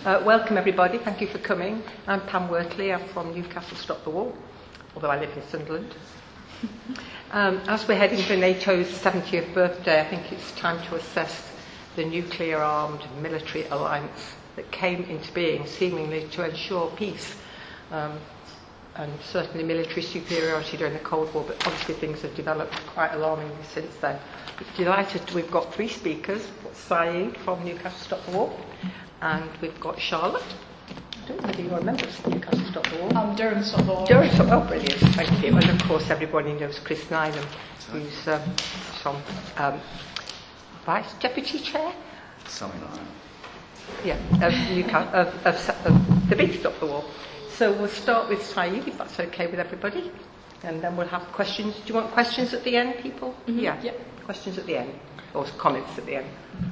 Welcome everybody, thank you for coming. I'm Pam Wortley, I'm from Newcastle Stop the War, although I live in Sunderland. As we're heading for NATO's 70th birthday, I think it's time to assess the nuclear-armed military alliance that came into being seemingly to ensure peace and certainly military superiority during the Cold War, but obviously things have developed quite alarmingly since then. Delighted we've got three speakers. We've got Saeed from Newcastle Stop the War, and we've got Charlotte. I don't know whether you're a member of Newcastle Stop the War. I'm Durham Stop the War. Durham Stop, oh brilliant, thank you. And of course everybody knows Chris Nynham, who's some Vice Deputy Chair? Something like that. Yeah, of the big Stop the War. So we'll start with Saeed, if that's okay with everybody, and then we'll have questions. Do you want questions at the end, people? Mm-hmm. Yeah, questions at the end, or comments at the end.